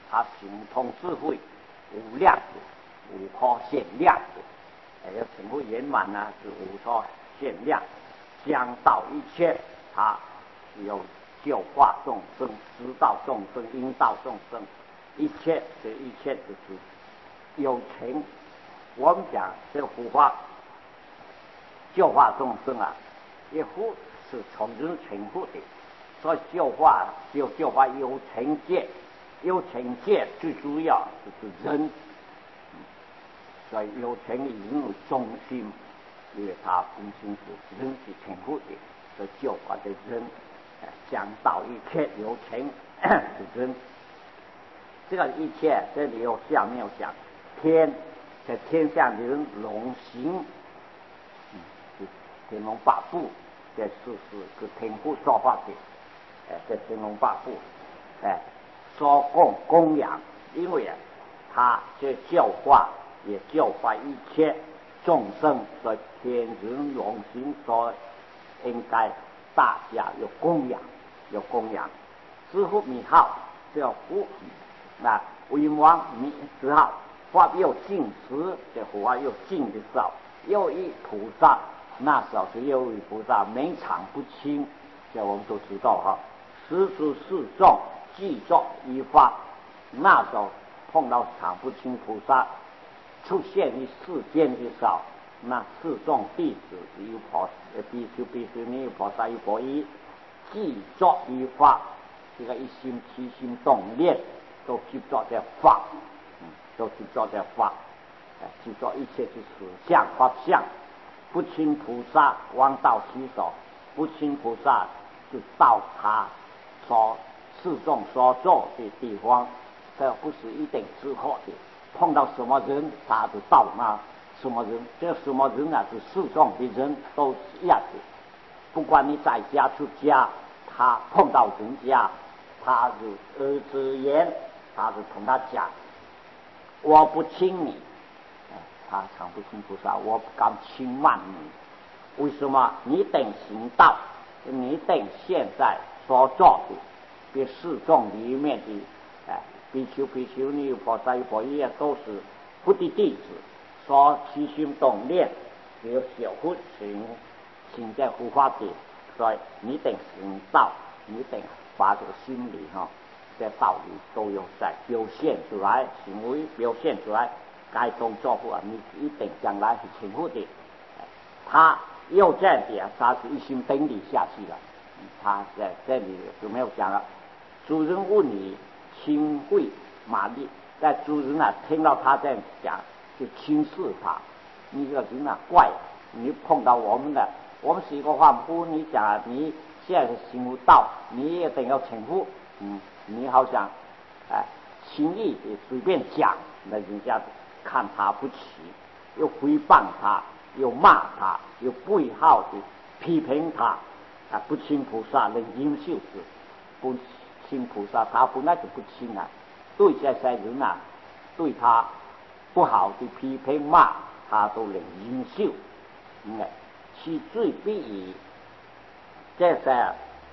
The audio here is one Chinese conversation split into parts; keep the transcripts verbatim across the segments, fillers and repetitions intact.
他行通智慧，无量的，无可限量的。哎，要成佛圆满呢，是无可限量，将导一切，他有教化众生，知道众生，引导众生，一切这一切就是有情。我们讲这个佛法教化众生啊，一佛是从人成佛的，所以教化就教化有情界，有情界最主要就是人，所以有情以人为中心，因为他分清楚人是成佛的，所以教化的人，讲导一切有情是人。这个一切这里有下面有讲天，在天下人龙行，嗯，天龙八部，这是是个天父说话的，哎，这天龙八部，哎，说供供养，因为啊，他这教化也教化一切众生，所以天人龙行，所以应该大家有供养，有供养。知乎名号叫福，那为王名之号，法又净时，这法又净的时候，又一菩萨，那时候是又一菩萨，每场不清，这我们都知道哈。十诸四众记作一法，那时候碰到场不清菩萨出现于世间的时候，那四众弟子有菩比丘、比丘尼、有菩萨、有佛依，记作一法，这个一心起心动念都记作这法，嗯，都记作这法，哎，记作一切之实相法相。不清菩萨往到其所，不清菩萨就到他所四众所做的地方，这不是一定之后的。碰到什么人，他就到那什么人，这什么人啊，是四众的人都是一样的。不管你在家出家，他碰到人家，他就儿子言，他就同他讲，我不亲你，他常不清菩萨，我不敢轻慢你。为什么？你等行道，你等现在所做的，比四众里面的，哎，比丘、比丘尼、菩萨、佛依都是佛的弟子，所起心动念，只有小佛行行在护法的，所以你等行道，你等把这个心理哈，这道理都有在表现出来，行为表现出来。该动作不啊，你一定将来是成佛的。他又这样的，他是一心等你下去了。他在这里就没有讲了。主人问你亲会马力，在主人啊听到他这样讲，就轻视他。你这个人啊怪，你碰到我们的，我们是一个凡夫，你讲你现在是行不道，你也等要成佛，嗯，你好像哎轻易的随便讲，那人家看他不起，又诽谤他，又骂他，又背后的批评他，啊，不亲菩萨能优秀子，不亲菩萨他本来就不亲啊，对这些人啊，对他不好的批评骂，他都能优秀，嗯，其最必以这些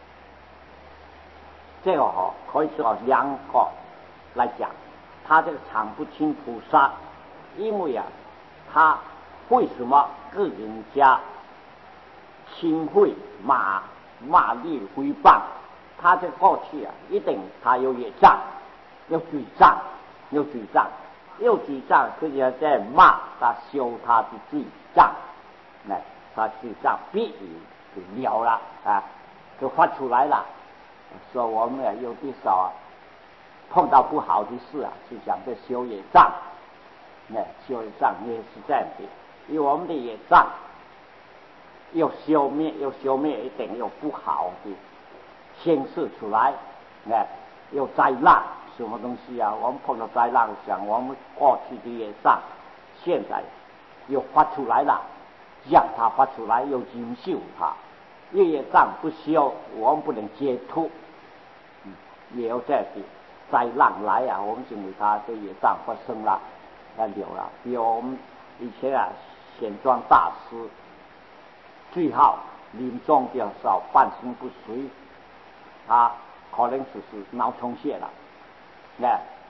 这个哈可以说两个来讲，他这个常不亲菩萨。因为啊，他为什么跟人家轻会骂骂力诽谤？他在过去啊，一定他有业障，有罪障，有罪障，有罪障，所以在骂他修他的罪障，那他罪障必就了了啊，就发出来了。说我们啊，有的时候啊，碰到不好的事啊，就想着修业障。那修业障也是这样的，因为我们的业障要消灭，要消灭一定有不好的显示出来，那有灾难什么东西啊？我们碰到灾难，想我们过去的业障，现在又发出来了，让它发出来，又经修它，业障不修，我们不能解脱，嗯，也有这样的灾难来啊，我们认为它的业障发生了。要有了，比如我们以前啊，显庄大师最后临终的时候半身不遂，他可能只是脑充血了，那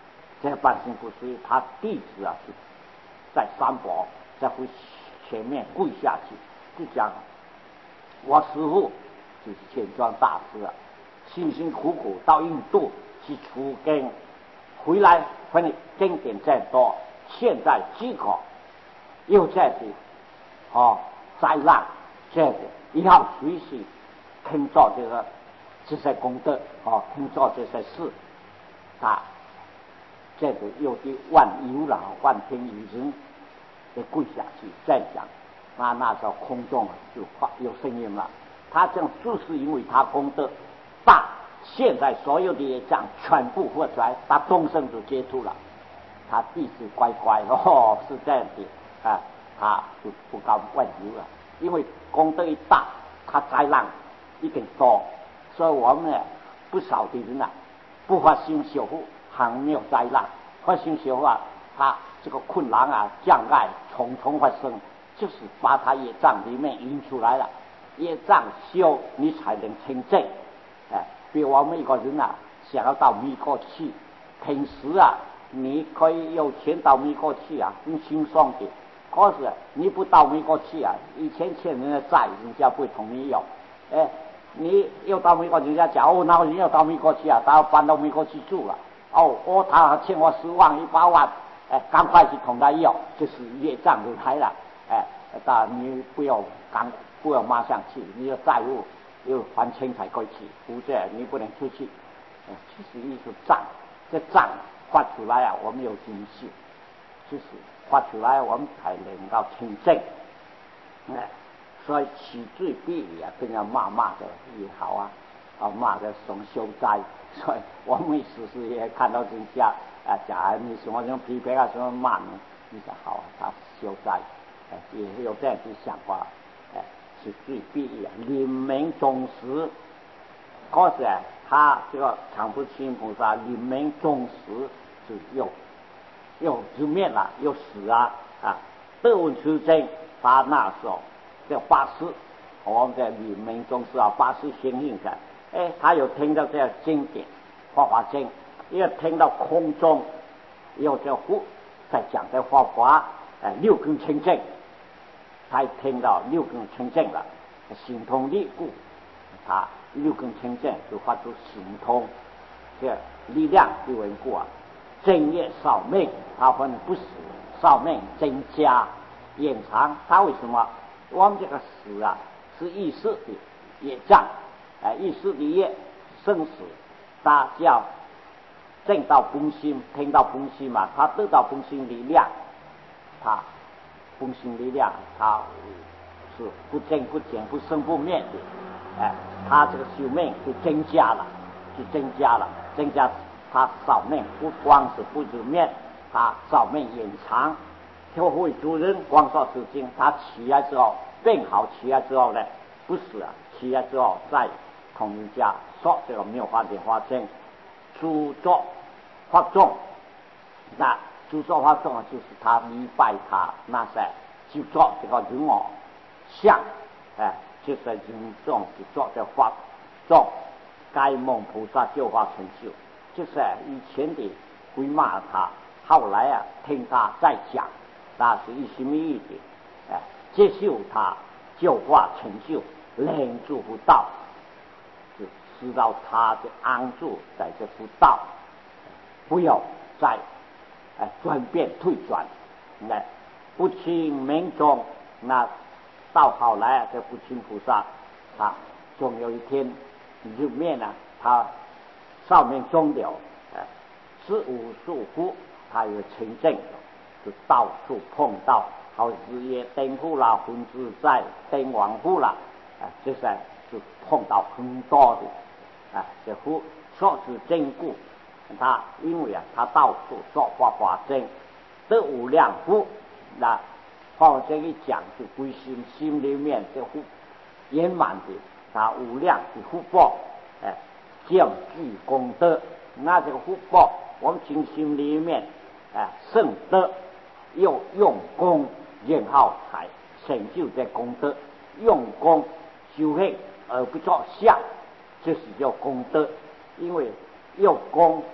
这半身不遂，他弟子啊是在山伯在会前面跪下去，就讲我师父就是玄奘大师啊，辛辛苦苦到印度去出经，回来分经典再多，现在结果又在这哦灾难，这个要随时听做这个这些功德哦，听做这些事啊，这个又对万有了万天有人得跪下去再讲，那那时候空中就发有声音了。他这样就是因为他功德大，现在所有的业障全部活出来，他终身就接触了。他弟子乖乖哦，是这样的啊，他就不敢问有了，因为功德一大，他灾难一定多，所以我们呢不少的人啊，不发心修复，还没有灾难；发心修复啊，他这个困难啊、障碍重重发生，就是把他业障里面引出来了。业障修，你才能清净。哎，比如我们一个人啊，想要到美国去，平时啊，你可以有钱到美国去啊，很轻松的。可是你不到美国去啊，以前欠人的债，人家不会同你要。哎，你要到美国，人家讲哦，那个人要到美国去啊，他要搬到美国去住了。哦，哦，他欠我十万、一百万，哎，赶快去同他要，就是业障就来了。哎，但你不要赶。不要马上去，你要债务要还清才可以去，否则你不能出去。其实意思账，这账发出来啊，我们有信心，就是发出来我们才能够清净。哎，所以起罪避啊，跟人家骂骂的也好啊，啊骂的从修灾，所以我们时时也看到人家啊讲你什么什么批评啊，什么骂你，你说好啊，他修灾，哎，也会有这样的想法，哎。是最必要临命终时，可是啊，他这个常不轻菩萨临命终时就又又就灭了，又死啊啊！得闻出真，他那时候这法师，我们在临命终时啊，法师心应的，哎，他有听到这样经典《法华经》，又听到空中有这佛在讲这法华，哎，六根清净。才听到六根清净了，心通力故，他六根清净就发出心通这力量的缘故啊，正业少命，他分不死，少命增加延长。他为什么？我们这个死啊，是意识的业障，哎，意识的业生死，他叫正到本心，听到本心嘛，他得到本心力量，他。本心力量，它是不增不减、不生不灭的，哎，它这个寿命就增加了，就增加了，增加它寿命不光是不止灭，它寿命延长。就会主人光说是经，他起来之后病好，起来之后呢，不死啊，起来之后再同人家说这个妙法莲花经，著作发众，那。著作发众啊，就是他礼拜他那些就做这个人偶像，哎，就是人众就做这发众，该蒙菩萨救化成就，就是以前的归骂他，后来啊听他再讲，那是一心一意的，哎，接受他救化成就，能助福道，就知道他的安住在这福道，不要再。哎，转变退转，那不轻命中，那到后来这不轻菩萨，他总有一天入面呢，他寿命终了，哎，十五数夫，他有清净，就到处碰到，好事业登户啦，婚自在登王户啦，啊，这些就碰到很多的，啊，这户说是坚固。他因为啊，他到处说法华经，得无量福。那法华经一讲，就归心心里面这福圆满的，他无量的福报，哎，兼具功德。那这个福报，我们从心里面，哎，圣德又用功，然后才成就这功德。用功修行而不作相，这是叫功德。因为用功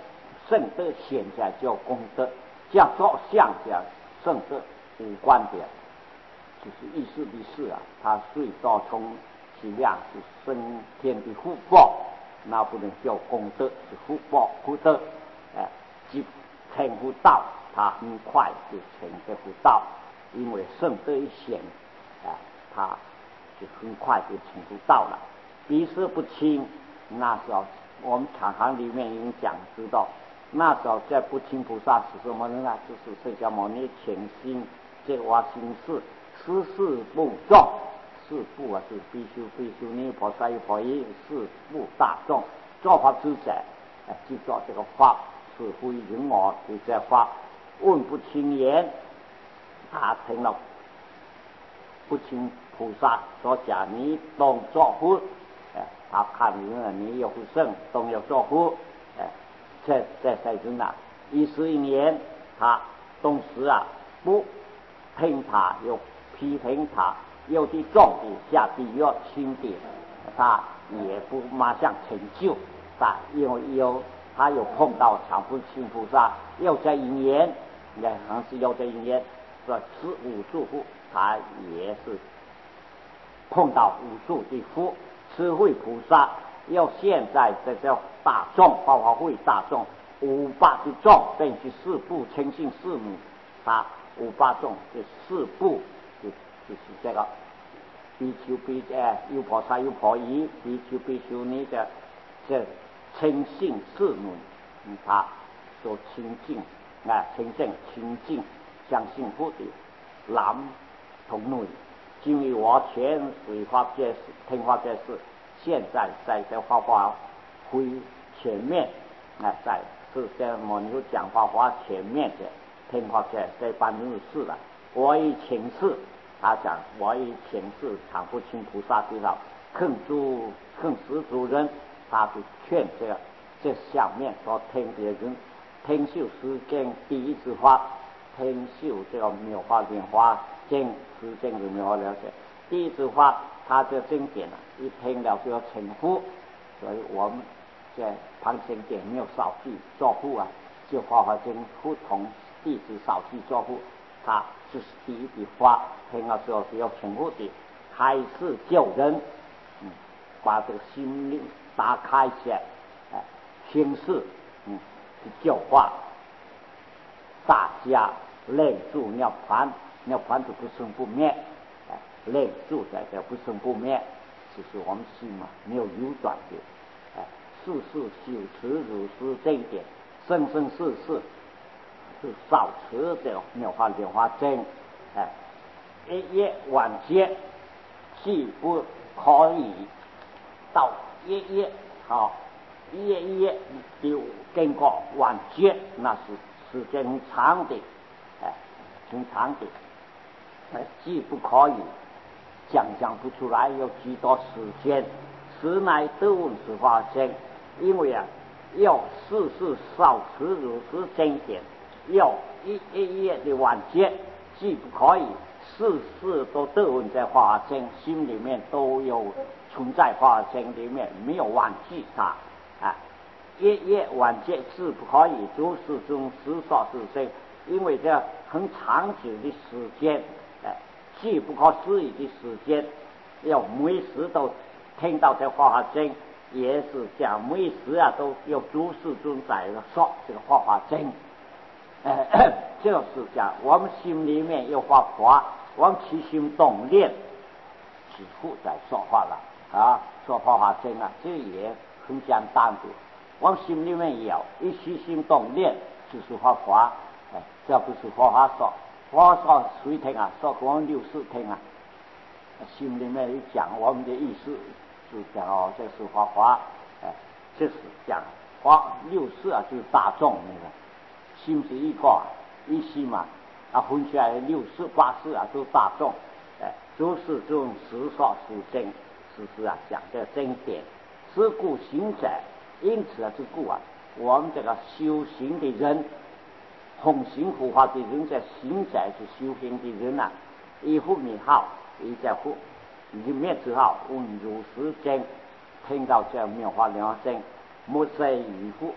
圣德显起来叫功德，叫做相讲圣德无关点，就是意思的是啊，他最高充其量是升天的福报，那不能叫功德，是福报福德，哎，即成福道，他很快就成这福道，因为圣德一显，哎，他就很快就成福道了。彼时不清，那时候我们常行里面已经讲知道，那时候在不清菩萨是什么人啊？就是释迦牟尼潜心这挖心事，十四部众，四部啊是必须必须尼婆萨婆夷四部大众，做法之者，哎，就做这个法是非人我的这法，问不清言，他成了不清菩萨所讲，你动作福，哎，他看人你有福圣，动有作福，哎，这这才是哪？一时一言，他同时啊不听他，又批评他，有的重的下地狱轻的，他也不马上成就，他因为有他有碰到常不清菩萨，又在因缘，应该好像是又在因缘，说十五住户，他也是碰到无数的福，慈惠菩萨，要现在这叫大众，法华会大众五八之众，等于四部称性四母，他五八众这四部就就是这个比丘比呃优婆塞优婆夷，比丘比丘尼的这称性四母，嗯，他所清净啊，清净清净相信福的男同女。因为我前水花界事、听花界事，现在在这花花会前面，啊，在是在摩尼讲花花前面的听花界在办公室了。我以请示，他讲我以请示常不清菩萨知道，更主更识主人，他就劝这个这下面所听的人，听秀时间第一次发，听秀这个妙法莲花。经时间有没有了解？第一次发他这经典啊，一听了就要成佛，所以我们在旁经典没有少记作护啊，就华华经不同弟子少记作护，他就是第一笔发，听了之后就要成佛的，开示救人，嗯，把这个心灵打开起来，哎，心事，嗯，去教化大家，累住尿盘。那凡是不生不灭，哎，累住在这不生不灭，其实我们心嘛没有流转的，哎，世世修持如是这一点，生生世世是少持这个妙法莲花经，哎，一夜晚节既不可以到一夜好，一夜一夜就经过晚节，那是时间很长的，哎，很长的。既不可以想象不出来有几多时间，实乃得闻是法经，因为啊，要事事少持如是经典，要一一夜的晚节，既不可以事事都得闻在法经，心里面都有存在法经里面，没有忘记它啊。一夜晚节是不可以，诸事中实说是经，因为这很长久的时间。既不可思议的时间，要每时都听到这法华经，也是讲每时啊都有诸事尊在说这个法华经，呃，就是讲我们心里面有法华，我们起心动念，几乎在说话了啊，说法华经啊，这也很简单的。我们心里面有一起心动念，就是法华，哎，这不是法华说。我说谁听啊？说我们六世听啊，心里面一讲我们的意思，就讲哦，这是法华，哎，这是讲华六世啊，就是大众那个，心是一个一心嘛，啊分出来六世八世啊，都大众，哎，诸是这种实说实经，实实啊讲这经典，是故行者，因此啊，是故啊，我们这个修行的人。弘行护法的人在行在是修行的人啊，一呼名号，一在呼，一面之号，问如实经，听到这妙法莲花经，莫在于乎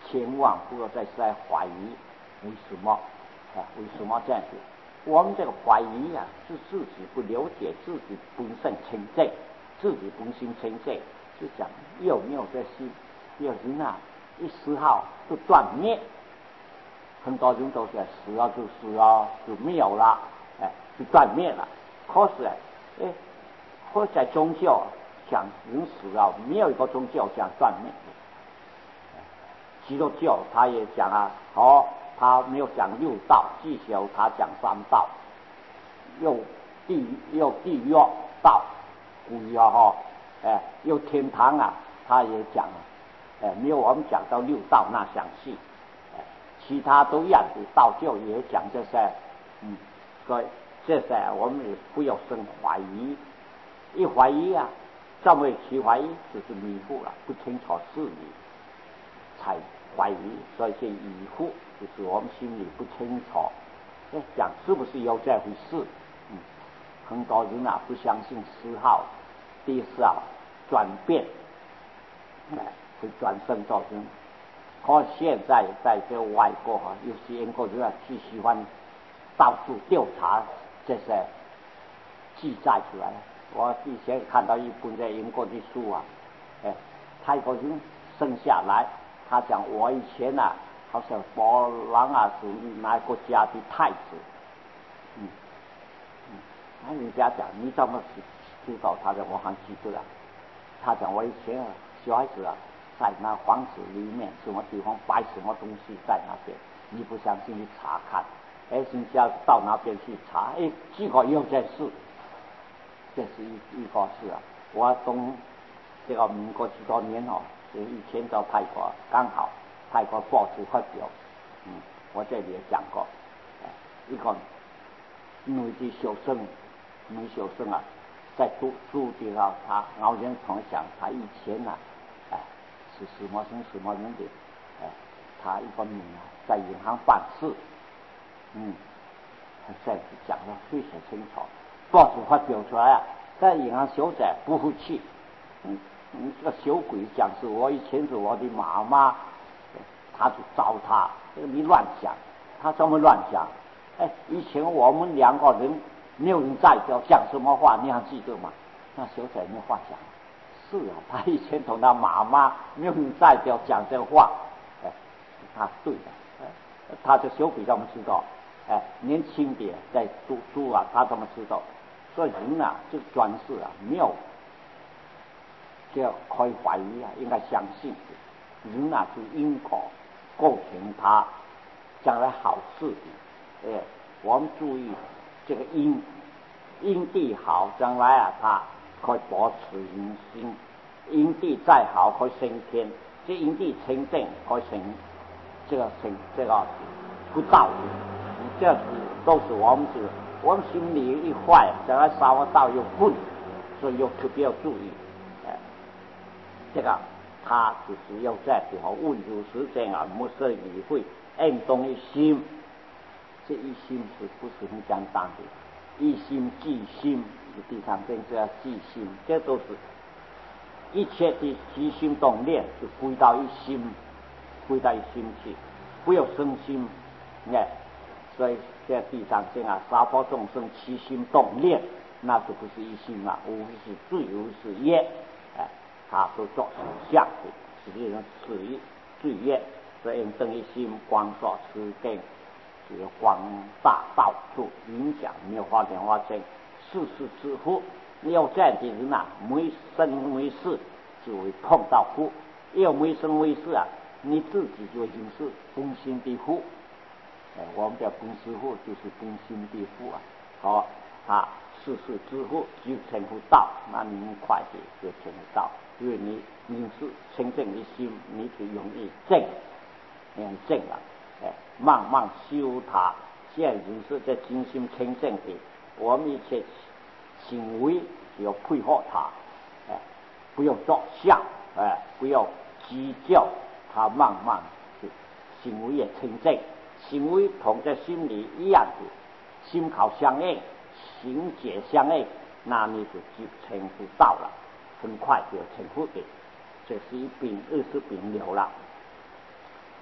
千万不要再在怀疑为什么啊？为什么这样子？我们这个怀疑啊，是自己不了解自己本身清净，自己本心清净，就讲有没有这心？有人啊，一丝毫就断灭。很多人都说死了就死了，就没有了，哎，就断灭了。可是哎，或在宗教讲人死了，没有一个宗教讲断灭。基督教他也讲啊，哦，他没有讲六道，至少他讲三道，又地又地狱道，鬼啊哈，哎，又天堂啊，他也讲，哎，没有我们讲到六道那详细，哎，其他都一样子，道教也讲这些，嗯，所以这些我们也不要生怀疑，一怀疑啊，这么起怀疑就是迷糊了，不清楚事理，才怀疑，所以这疑惑就是我们心里不清楚，在讲是不是有这回事？嗯，很多人啊不相信四号，第四号转变，哎，会转生做人。可现在在这外国哈，有些英国人啊，最喜欢到处调查这些记载出来。我以前看到一本在英国的书啊，哎，泰国人生下来。他讲我以前啊，好像波兰啊属于哪个国家的太子，嗯嗯，那人家讲你怎么知道？他讲我还记得了。他讲我以前啊，小孩子啊，在那房子里面什么地方摆什么东西在那边，你不相信你查看，哎，人家到那边去查，哎，结果有件事，这是一一个事啊。我从这个民国几多年哦。以前到泰国，刚好泰国报纸发表，嗯，我这里也讲过，一个女的小生，女小生啊，在读书的时候，她老人同讲，她以前啊，哎，是什么生什么人的，哎，她一个女啊，在银行办事，嗯，这样子讲的非常清楚，报纸发表出来啊，在银行小姐不服气，嗯。你这个小鬼讲是我以前是我的妈妈，他就找他，你乱讲，他这么乱讲，哎，以前我们两个人没有人在叫讲什么话，你还记得吗？那小仔没话讲，是啊，他以前同他妈妈没有人在叫讲这话，哎，他对的，哎，他这小鬼怎么知道？哎，年轻点在读书啊，他怎么知道？所以人啊，这个专事啊，没有。这可以怀疑啊，应该相信人啊，是因果构成他将来好事的。哎，我们注意这个因因地好，将来啊，他可以保持人心；因地再好，可以升天。这因地清净，可以成这个成这个不道的。这是都是我们是，我们心里一坏，将来杀我道又混，所以要特别要注意。这个他就是要在地方问如实这样，没事理会，暗动一心，这一心是不是很简单的？一心即心，地上跟这样即心，这都是一切的起心动念，就归到一心，归到一心去，不要生心，哎，所以在地上这样杀破众生起心动念，那就不是一心了，无非是自由是业，哎。他都做实相的，实际上是一罪业，所以正一心光所持定，这个光大到处影响，没有花莲花生，世事之福。你要这样的人啊，没生没世就会碰到福；要没生没世啊，你自己就已经是本心的福。哎，我们叫本师傅，就是本心的福啊。好，他世事之福就成不到，那你们快点就成不到。因为你你是清净的心，你就容易正，很正了。哎，慢慢修它。现在人是在精心清净的，我们一切行为要配合它，哎，不要作相，哎，不要计较，它慢慢就行为也清净。行为同在心里一样的，心考相应，行解相应，那你就就成不到了。很快就成佛的，这是一病二十病了了。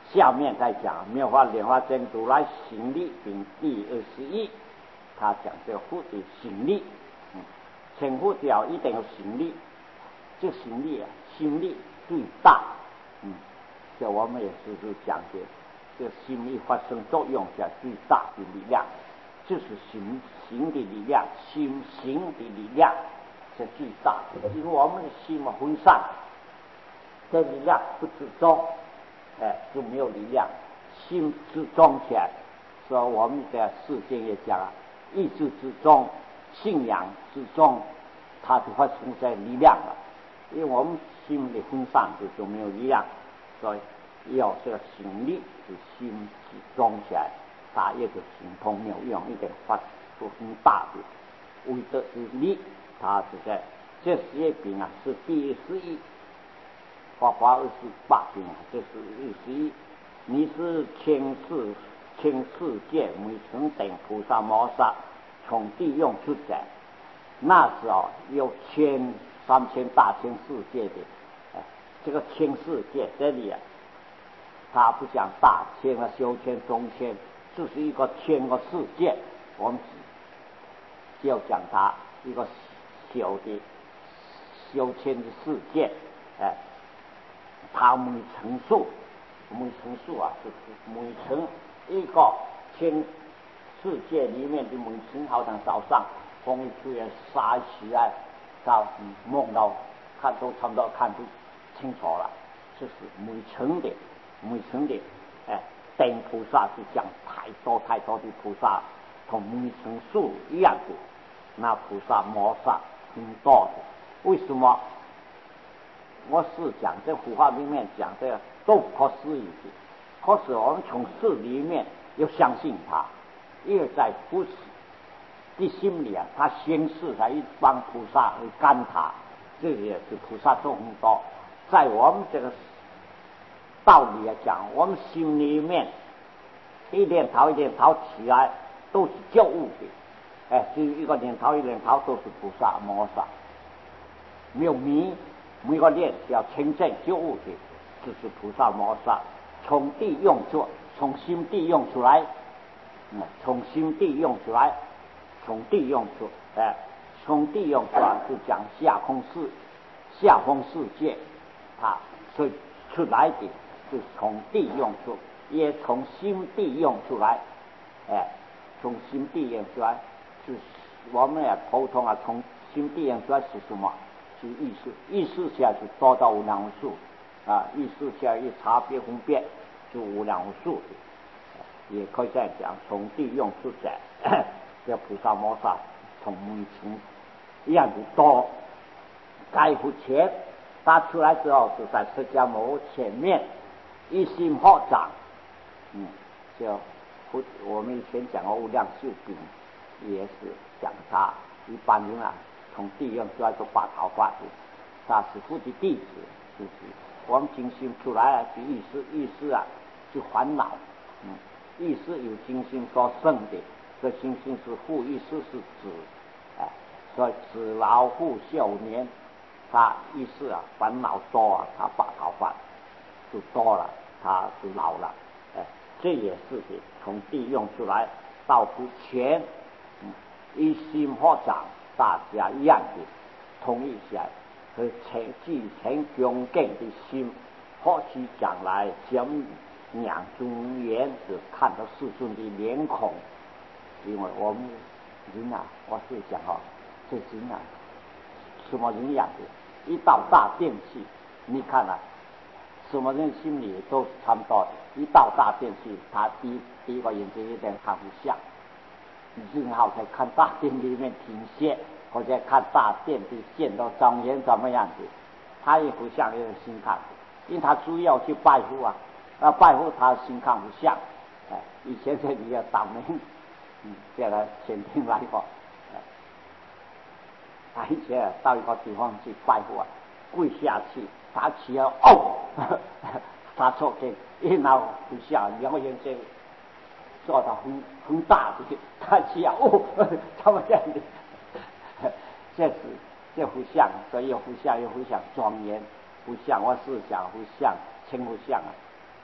下面再讲妙法莲花经如来行力品第二十一，他讲这佛的行力，嗯，成佛教一定要行力，这行力啊，心力最大，嗯，这我们也是是讲的，这心力发生作用下最大的力量，就是行行的力量，心行的力量是最大的，因为我们的心嘛分散，这力量不集中。哎，就没有力量，心之中起来，所以我们的世界也讲啊，意志之中，信仰之中，它就会存在力量了。因为我们心里分散，就就没有力量，所以要这个行力是心集中起来，它也就行通妙用，一点发出很大的威德之力。它是在这十一品啊，是第十一。花花二十八品啊，这是二十一。你是千世千世界每层等菩萨摩萨从地用出来，那时候有千三千大千世界的，哎，这个千世界这里啊，他不讲大千啊、修千、中千，就是一个千个世界，我们只要讲它一个小的修千的世界，哎。它每层数，每层数啊，就是每层一个千世界里面的每层，好像早上风一吹啊，洒起来，到梦到看都差不多看不清楚了。这是每层的，每层的，哎，等菩萨是讲太多太多的菩萨，同每层数一样的，那菩萨摩萨很多的，为什么？我是讲这佛法里面讲这个都不可思议的，可是我们从事里面要相信他，因为在佛的心里啊，他先是在一帮菩萨会干他，这也是菩萨做很多。在我们这个道理来讲，我们心里面一念头一念头起来都是觉悟的，哎，只有一个念头一念头都是菩萨摩萨，没有迷。每个念要清净觉悟的，就是菩萨摩萨从地用出，从心地用出来，嗯，从心地用出来，从地用出，哎，从地用出来是讲下空世，下空世界，它所以出来的是从地用出，也从心地用出来，哎，从心地用出来，是我们也普通啊，从心地用出来是什么？意识，意识下去多到无量无数啊！意识下一差别分别就无量无数，也可以这样讲，从地用出来，这菩萨摩萨从每层一样的多。盖乎前，他出来之后就在释迦牟前面一心合掌，嗯，就我们以前讲过无量寿品，也是讲他一般人啊。从地用出来都把桃花的，他是佛的弟子，就是我们精心出来啊，就意识意识啊，就烦恼，嗯，意识有精心所生的，这精心是父，意识是子，哎，所以子老父少年，他意识啊烦恼多啊，他把桃花就多了，他就老了，哎，这也是的，从地用出来到福前，嗯，一心合掌。大家一样的同意下和承继承恭敬的心，或许将来讲两中言是看到世尊的脸孔，因为我们人啊，我是讲哦，这人啊，什么人样的？一到大殿去，你看啊，什么人心里都是差不多的。一到大殿去，他第第一个眼睛一定看不像。日后才看大殿里面停歇，或者看大殿的见到庄严怎么样子，他也不像那个心看，因为他主要去拜佛啊，啊拜佛他心看不像，哎，以前这里要倒霉，嗯，这来前天来过，哎，他以前到一个地方去拜佛啊，跪下去，他起来哦，他错给，一拿不像，然后眼睛。做到很很大的，他只要哦，他们这样的，这是这不像，所以不像又不像庄严，不像我是讲不像，称不像啊，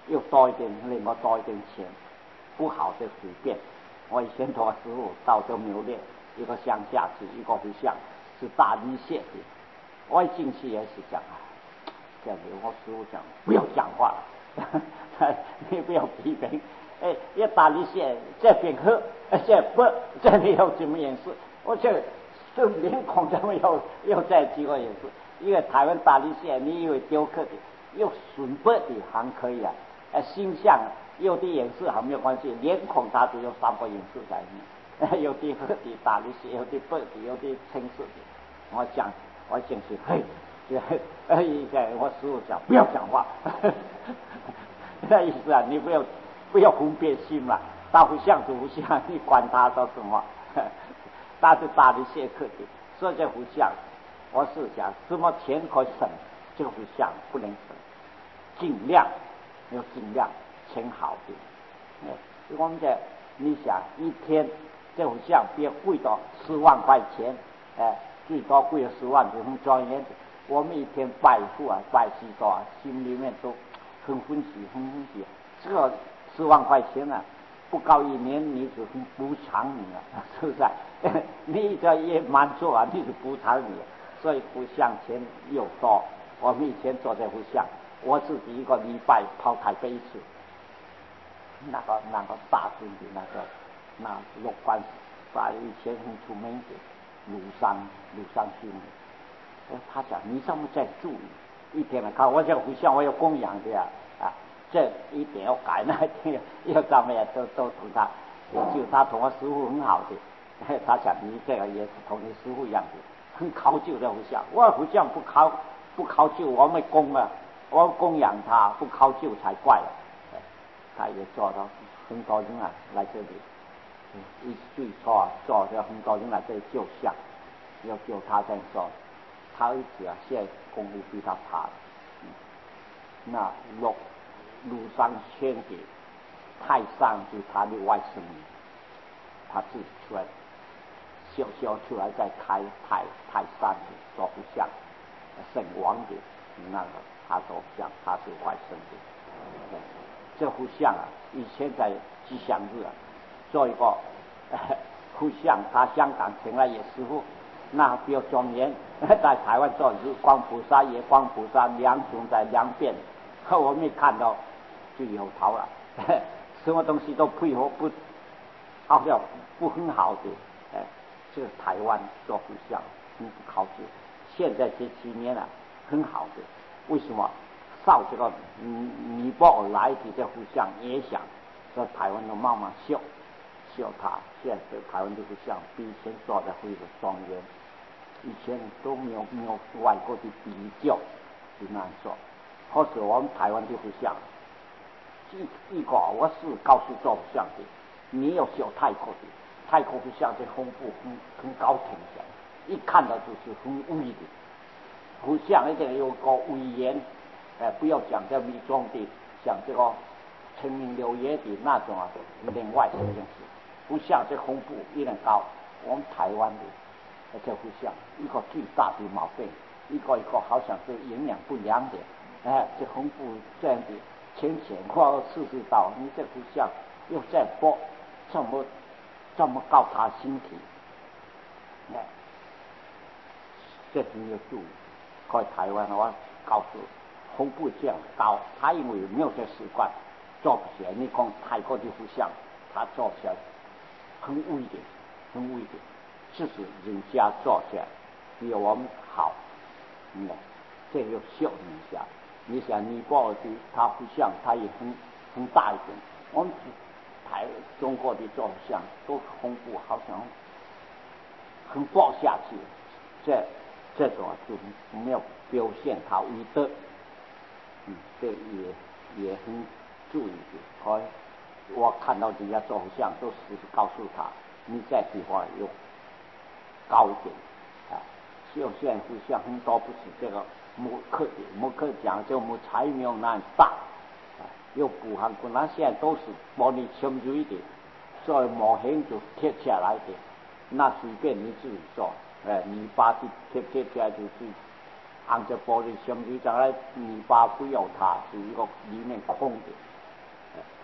又多一点，另外多一点钱，不好就随便。我以前做师傅到就没有练，一个乡下是一个回乡是大理县的，我一进去也是讲啊，这样我师傅讲不要讲话了，你不要批评，哎，要大理县这边喝，这不这里有什么颜色？我这这脸孔怎么有有这几个颜色？因为台湾大理县，你以为雕刻的又纯白的还可以啊，呃，形象有的颜色还没有关系，脸孔它都有三个颜色在里面，有的黑的大理县，有的白的，有的青色的。我讲，我进去，嘿，这哎，我师傅讲不要讲话，那意思啊，你不要不要分别心嘛，他不像就不像，你管他到什么，他是大理县刻的，所以这不像。我是讲什么钱可以省，这个不像不能省，尽量要尽量钱好的。哎，我们这你想一天这不像别贵到十万块钱，哎，最多贵了十万就很庄严。我们一天拜佛啊拜祈祷啊，心里面都很欢喜很欢喜。这个十万块钱啊，不高一年你就很补偿你了，是不是？你这也满足啊，你就补偿你。所以不像钱又多，我们以前做这不像，我自己一个礼拜跑台北一次，那个那个大尊的那个那六关把以前很出名的鲁山鲁山兄弟，他讲你怎么在注意？一点来看，我这不像我有供养的呀啊，这一点要改，那一点要怎么样都都同他，就他同我师傅很好的，他讲你这个也是同你师傅一样的。很考究的佛像，我佛像不考不考究，我们供啊，我供养他，不考究才怪了。他也做到很多人啊来这里，一最初啊做了很多人来这里救像，要救他这样做，他儿子啊现在功夫比他差。嗯、那陆陆山圈的太上是他的外甥女，他自己出来。小小出来再开泰泰山的做不像，圣王的那个他做不像，他是外省的。这幅像啊，以前在吉祥日啊，做一个幅像，他香港请来也师傅，那比较庄严。在台湾做日光菩萨、月光菩萨两种在两边，我没看到就有逃了，什么东西都配合不，好像不很好的，哎。这个台湾做不像，很不考究。现在这几年啊，很好的。为什么？上这个尼尼泊尔来的这不像也想在台湾的慢慢修修它。现在这台湾这不像比以前做的会有庄严，以前都没有没有外国的比较，就那样做。或者我们台湾就不像，一一个我是告诉做不像的，你要修泰国的。泰国不像这红布很很高挺的，一看到就是很威的，不像一点有个威严，哎，不要讲这密宗的，像这个成名柳叶的那种啊，另外一件事，不像这红布一点高，我们台湾的这不像一个最大的毛病，一个一个好像是营养不良的，哎，这红布这样的浅浅或四十刀，你这不像又在播这么。这么高他身体，哎，这你要注意。在台湾的话，告诉红布这样高，他因为没有这习惯，做不起来。你看泰国的不像，他做起来很威的，很威的，就是人家做起来比我们好，嗯，这要笑人家。你想尼泊尔的他不像，他也很很大一点，我们。台中国的造像都红布好像很爆下去，这这种就没有表现他威德，嗯，这也也很注意的。所以我看到人家造像都时时告诉他，你这地方有高一点啊。就现在像很多不是这个木刻的，木刻讲究木材没有那样大。有补行过，那现在都是玻璃纤维的，所以模型就贴下来的，那随便你自己做，哎，泥巴的贴贴起来就是按着玻璃纤维，将来泥巴不要它，是一个里面空的，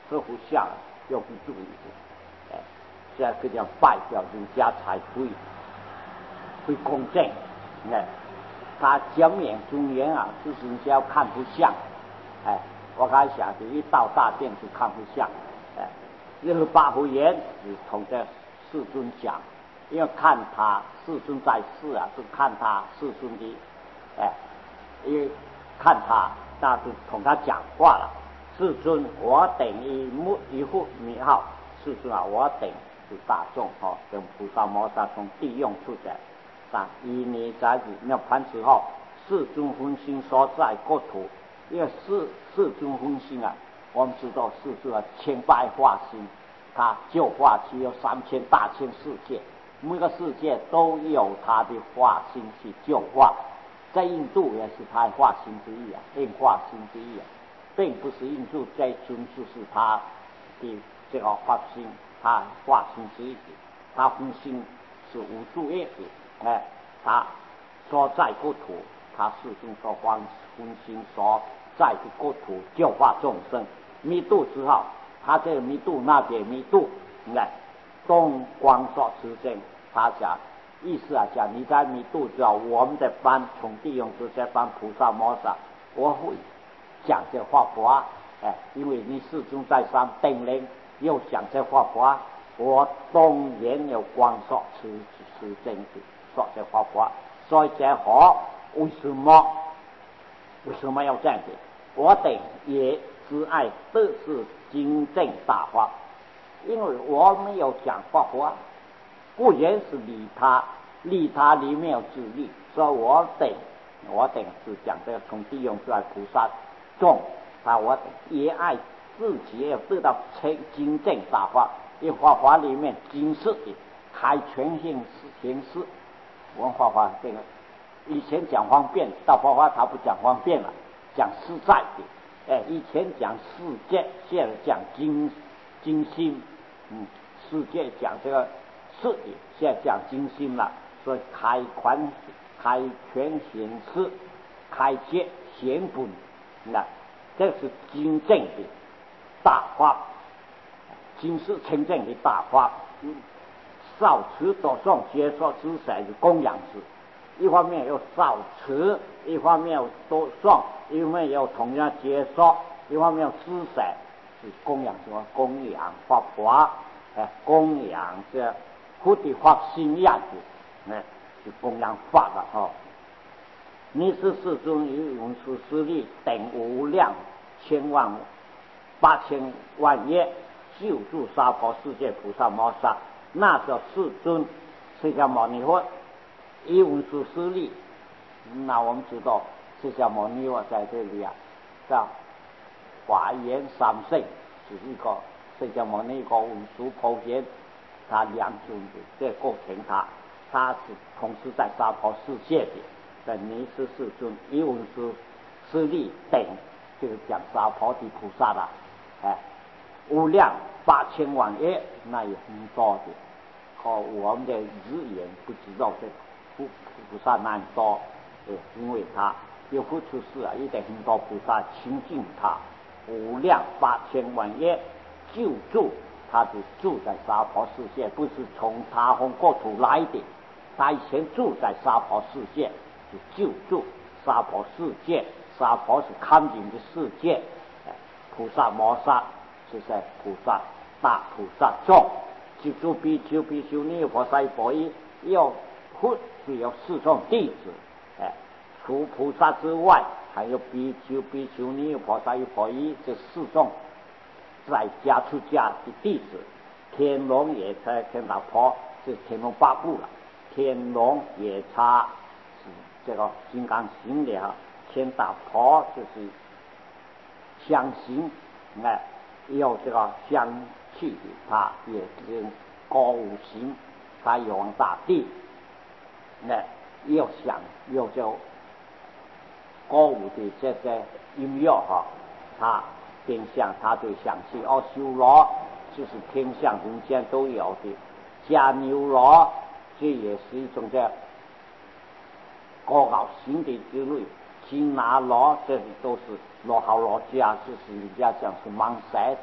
这幅像要去注意的，哎，这个叫拜表人家才会会公正，哎，他讲演中原啊，就是人家要看不像，哎，我开想就一到大殿就看不像，哎，这个八福言是同这世尊讲，因为看他世尊在世啊，是看他世尊的，哎，因为看他，那就同他讲话了。世尊，我等一目一户名号，世尊啊，我等是大众哦，跟菩萨摩萨从地用处在，但以你在那盘时候，世尊分心所在国土，因为世世尊分心啊，我们知道世尊啊千百化心，他救化区有三千大千世界，每个世界都有他的化心去救化，在印度也是他化心之一啊，应化心之一啊。并不是印度在尊就是他的这个化心，他化心之一，他分心是无数业的，哎，他所在国土，他世尊所分分心所在的国土教化众生。弥度之后，他这个弥度那边弥度，哎，东光所持证，他讲意思啊讲你在弥度之后，我们的班从地用这些班菩萨摩萨，我会讲这法华，哎，因为你世尊在上顶灵，又讲这法华，我当然有光所持持证的说这法华，所以这好，为什么为什么要这样子？我等也只爱都是经正大法，因为我没有讲法华，不然是利他，利他里面有自利，所以我等我等是讲这个从地用出来菩萨众，啊，我也爱自己要得到成经正大法，因为法华里面经世的开全性形式，文化法这个以前讲方便，到法华他不讲方便了，讲实在的，哎，以前讲世界，现在讲经经心，嗯，世界讲这个事的，现在讲经心了，所以开宽开全显示，开解显本。那这是经正的大法，经是清正的大法。嗯，少持多诵接受知识的供养之，一方面有少持，一方面有多诵，一方面有同样接受，一方面有知识是供养什么？供养法华，哎，供养这佛的法心样子，哎，是供养法了哦。你是世尊于文殊师利等无量千万八千万业救助娑婆世界菩萨摩萨，那叫世尊释迦牟尼佛于文殊师利。那我们知道释迦牟尼佛在这里啊，叫华严三圣，是一个释迦牟尼一个文殊普贤，他两尊的这构成他，他是同时在娑婆世界的。在尼师世尊以文殊师利等，就是讲娑婆的菩萨了，哎，无量八千万业，那也很多的。和我们的日言不知道这菩菩萨那么多，哎，因为他有付出世啊，一定很多菩萨亲近他，无量八千万业救助他是住在娑婆世界，不是从他方国土来的，他以前住在娑婆世界。救助娑婆世界，娑婆是康宁的世界，菩萨摩萨就是菩萨大菩萨众，救助比丘比丘尼婆萨婆依，有佛是有四众弟子，哎，除菩萨之外，还有比丘比丘尼婆萨婆依这四众在家出家的弟子。天龙也差天老婆是天龙八部了，天龙也差这个金刚行的哈，天打婆就是相行，哎，有这个相气的，他也是歌舞行，他有王大帝，哎，又想又就歌舞的这些音乐哈，他偏向他对想气，哦，修罗就是天上人间都有的，加牛罗这也是一种这样。高高行的之类，金拿罗这里都是罗好罗家，就是人家讲是盲塞的，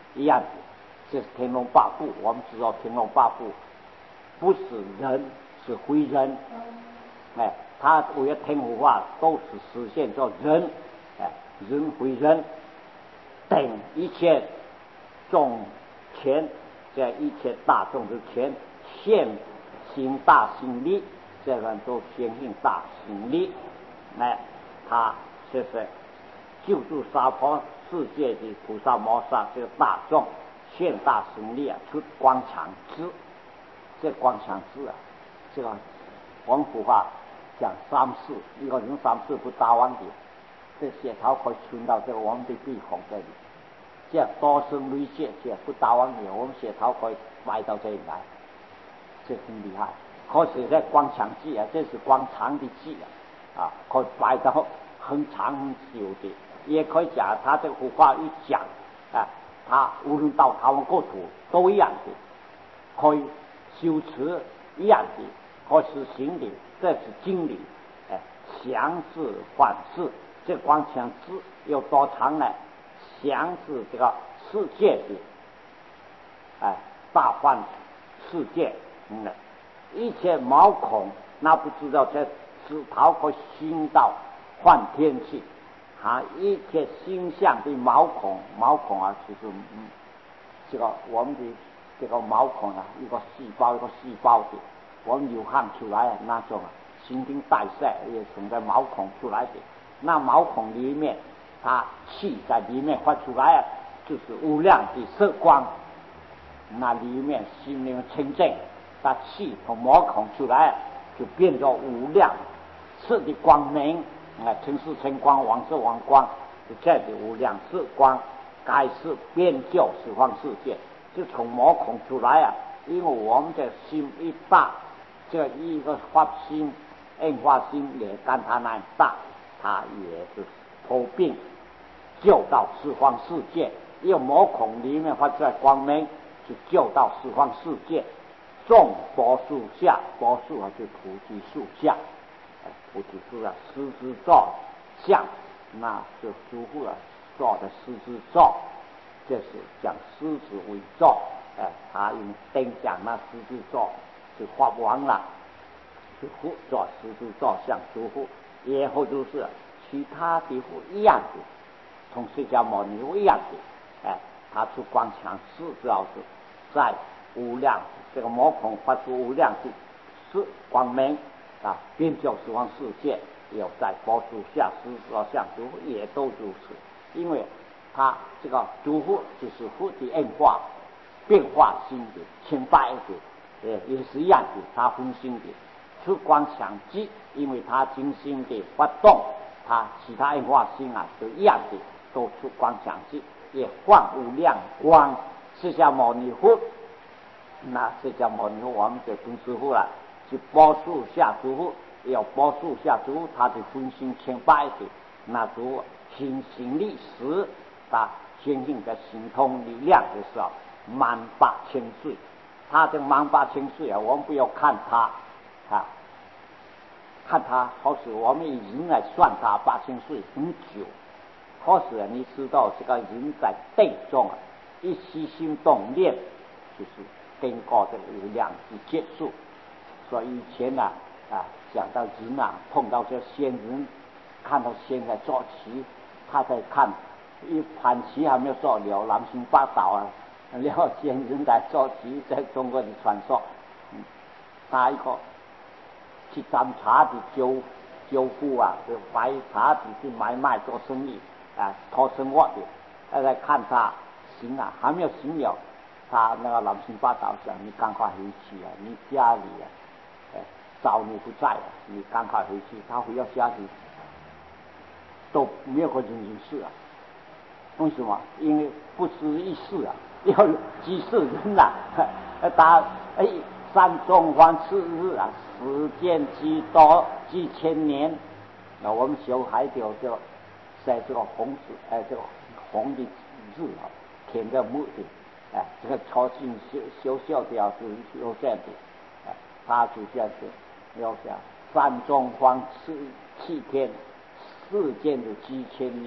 一样的。这是天龙八部，我们知道天龙八部不是人，是非人。哎，他为了天护法都是实现做人，哎，人非人，等一切众权，这一切大众之权，现行大行力，这个都现行大行力。哎，他就是救助娑婆世界的菩萨摩萨这个大众，现大行力啊，出光强智。这光强智啊，这个王普话讲三世，一个人三世不打完的，这血桃可以存到这个我们的鼻孔这里，这样多生累血，这不打完的，我们血桃可以埋到这里来，这很厉害。可是这光强智啊，这是光长的智啊，啊，可以埋到很长很久的，也可以讲他这个佛法一讲啊，他无论到台湾国土都一样的，可以修持一样的，可实行的，这是经理，哎，详是反是，这光强智有多长呢？详是这个世界的，哎，大幻世界，嗯，一切毛孔，那不知道这是逃可心到幻天去，啊，一切星象的毛孔，毛孔啊，就是嗯，这个我们的这个毛孔啊，一个细胞一个细胞的，我们流汗出来那种啊，新陈代谢也从这毛孔出来的。那毛孔里面，它气在里面发出来啊，就是无量的色光。那里面心灵清净，它气从毛孔出来，就变作无量色的光明。啊，成色成光，往色往光，就这样的无量色光，该是变就十方世界。就从毛孔出来啊，因为我们的心一大，这一个发心、硬化心也跟它那大，它也是头病救到十方世界。因为毛孔里面发出来光明，就救到十方世界。种柏树下，柏树啊，就菩提树下。菩提树啊，狮子座像，那就诸佛啊做的狮子座，这是讲狮子为座，哎，他用灯讲那狮子座就发完了，就佛做狮子座像诸佛，然后就是其他的佛一样的，同释迦牟尼一样的，哎，他出光强智，主要是在无量这个毛孔发出无量的是光明。啊，变就十方世界，有在佛树下狮子像诸佛也都如此，因为他这个诸佛就是佛的变化，变化心的清白的，也也是一样的，他分心的出光强智，因为他精心的发动，他其他变化心啊都一样的，都出光强智，也放无量光。释迦牟尼佛，那释迦牟尼佛我们就跟师父了。是波树下诸佛，有波树下诸佛，他的分心清白的，那诸行行力时，他先进的行通力量的时候，满八千岁。他这满八千岁啊，我们不要看他啊，看他好使我们以人来算他八千岁很久。可是啊，你知道这个人在定中啊，一息心动念，就是经过这个无量之结束。所以以前呐 啊, 啊，讲到人啊，碰到这仙人，看到仙在做棋，他在看一盘棋还没有做了，狼行八倒啊，然后仙人在做棋，在中国的传说，嗯，他一个去沾茶的酒酒夫啊，就买茶的去买卖做生意啊，讨生活的，他在看他行啊，还没有行了，他那个狼行八倒讲，你赶快回去啊，你家里啊。找你不在了，你赶快回去。他回到家里都没有个人人事啊，为什么？因为不是一世啊，要几世人呐、啊？打哎，三中环次日啊，时间几多几千年。那我们小孩就就在这个红字哎，这个红的日啊，填个木的哎，这个朝廷修修笑掉是有这样的。他就这样子，要想三中方四七天，世间的几千年，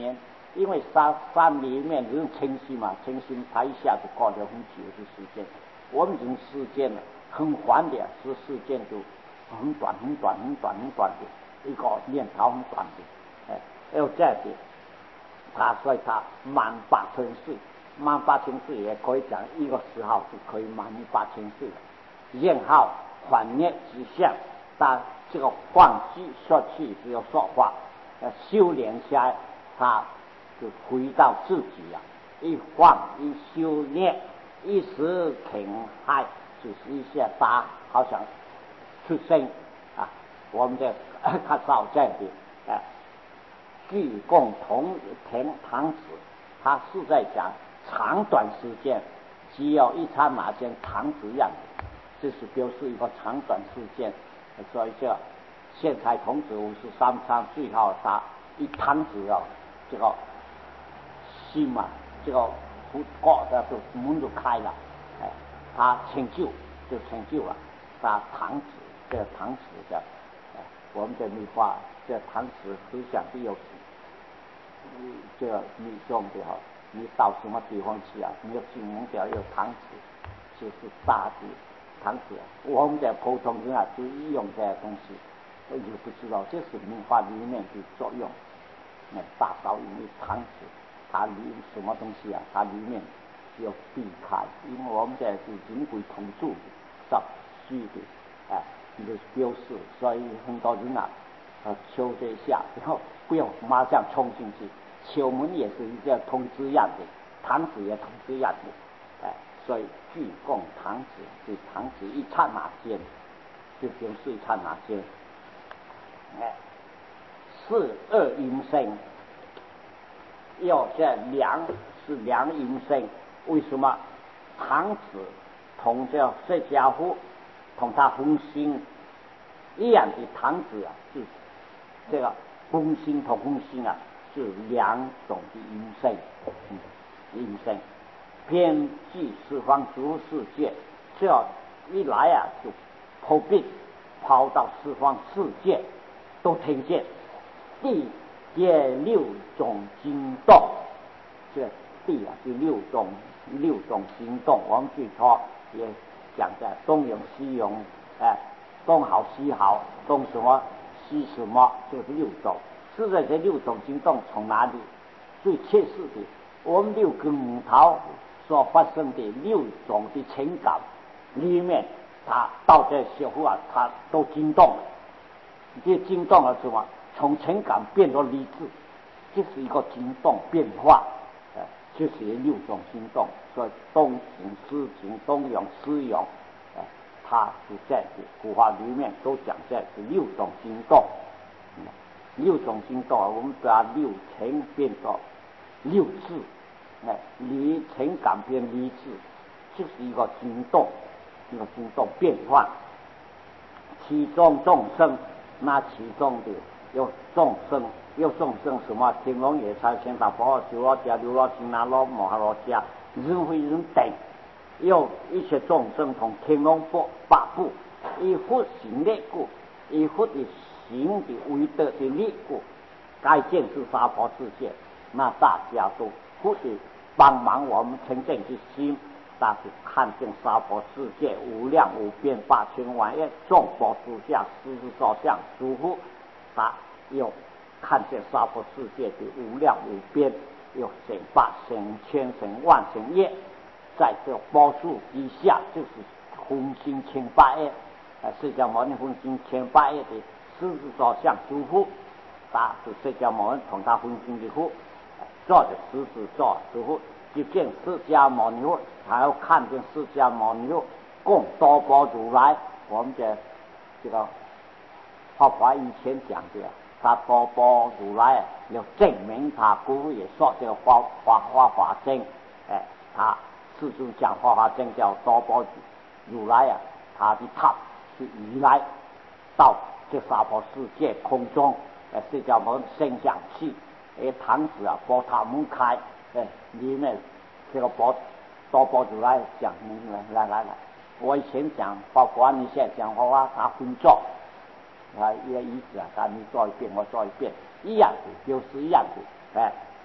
因为山山里面有清晰嘛，清晰它一下子过了很久的时间。我们人时间呢很缓的，是时间就很短很短很短很短的一个念头很短的，哎，要这样的，他所以他满八千岁，满八千岁也可以讲一个时候就可以满八千岁了。然后幻灭之相，但这个换句说去只有说话，呃，修炼下来，他就回到自己啊，一换一修炼，一时停害，就是一下他好像出生啊，我们的看到这里啊，具共同田堂子，他是在讲长短时间，只有一刹那间堂子样子，这是表示一个长短时间。所以这现在童子五十三章最后他一堂子哦，这个心嘛，这个国的就门就开了，哎，他成就就成就了，他堂子这个堂子的，哎，我们的密话这堂子思想是有，嗯，这个你种的哈，你到什么地方去啊？你要进门要有堂子，就是大的堂子。我们的普通人啊，就用这些东西，我就不知道这是文化里面的作用。那大道因为堂子，它里什么东西啊？它里面要避开，因为我们这是人鬼同住的，是虚的，哎，就是标示。所以很多人啊，呃，求这下，然后不要马上冲进去。求门也是一个通知样的，堂子也通知样的，哎，所以具供堂子，这堂子一刹那间，就表示一刹那间，哎。是二阴生，要这两是两阴生，为什么？堂子同这释迦佛同他红心一样的堂子啊，是这个红心同红心啊，是两种的阴生，嗯，阴生偏具十方诸世界，这样一来啊，就破病跑到十方世界都听见。第第六种惊动，这第啊第六种六种行动，我们最初也讲在东有西有，哎，东好西好，东什么西什么，就是六种。是在这六种行动从哪里？最切实的，我们六根五桃所发生的六种的情感里面，它到这时候啊，它都惊动了。这惊动了什么？从情感变到理智，这是一个行动变化，呃，就是六种行动。所以动情、思情、动用、思用，呃，它是这样的。古话里面都讲这是六种行动。嗯、六种行动，我们把六情变到六智，哎、呃，理情感变理智，就是一个行动，一个行动变化。其中众生，那其中的。有众生，有众生什么？天龙也才先打佛，九罗家、六罗金拿罗摩哈罗家，人非人等，有一切众生同天龙八八部，以佛行力故，以佛的行的为德的力故，该见是娑婆世界。那大家都佛的帮忙我们清净的心，但是看见娑婆世界无量无边八千万亿众佛诸下狮子造像诸佛。他又看见娑婆世界的无量无边，有神八神千神万神业，在这波数以下，就是红心千百亿，啊，释迦牟尼红心千百亿的狮子造像诸佛，他是释迦牟尼同他红心的佛，做的狮子座诸佛，就见释迦牟尼佛，还要看见释迦牟尼佛供多宝如来，我们的这个。法华以前讲的，他多宝如来要证明他，古父也说这个花花花法经，哎，他四处讲花法经叫多宝如来啊，他的塔是移来到这娑婆世界空中，哎，释迦牟尼升降器，哎，堂子啊，宝塔门开，哎，里面这个宝多宝如来讲明来来来来，我以前讲法华，你现在讲花花，他混作。啊，一个意思啊，但你做一遍，我做一遍，一样的，就是一样的，哎，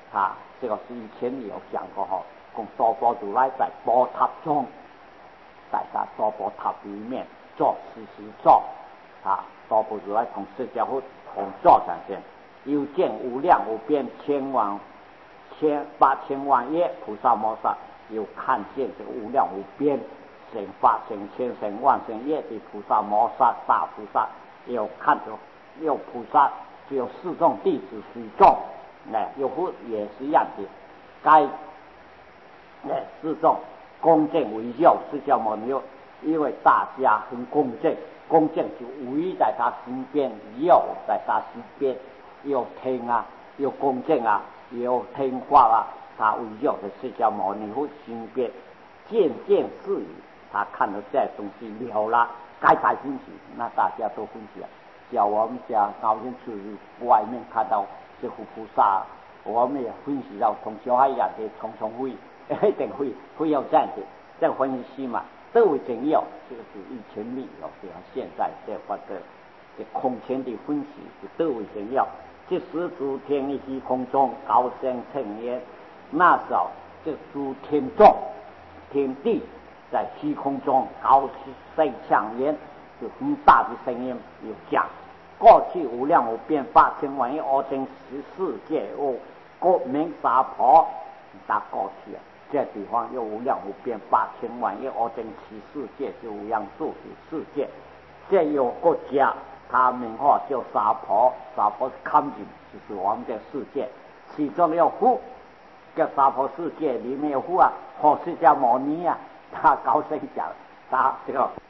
啊，这个是以前有讲过哈，供娑婆如来在宝塔中，在他娑婆塔里面做事实做啊，娑婆如来同释迦佛同坐上去，有见无量无边千万千八千万亿菩萨摩萨，有看见这个无量无边成八成千成万成亿的菩萨摩萨大菩萨，有看着有菩萨，只有四众弟子随众，哎，有佛也是一样的，该哎四众恭敬为右释迦牟尼，因为大家很恭敬，恭敬就围在他身边，右在他身边，又听啊，又恭敬啊，又听话啊，他围绕在释迦牟尼佛身边，渐渐是语，他看到这东西了了，该该欢喜，那大家都欢喜啊。叫我们家高兴出去外面看到这幅菩萨，我们也欢喜到同小孩一样的重重会，一定会会有这样的这欢喜嘛，都会真要，这个是以前没有，就像现在这发的这空前的欢喜是都会真要。这时诸天一虚空中高声称言，那时候这诸天众天地在虚空中高声唱言。就很大的声音有讲，过去无量无边八千万亿阿僧十世界哦，国名沙婆，打过去啊，这地方有无量无边八千万亿阿僧十世界，就无量数的世界，这有国家，它名号叫沙婆，沙婆是康景，就是我们的世界，其中有佛，叫沙婆世界里面有佛啊，和释迦牟尼啊，他高声讲，他这个。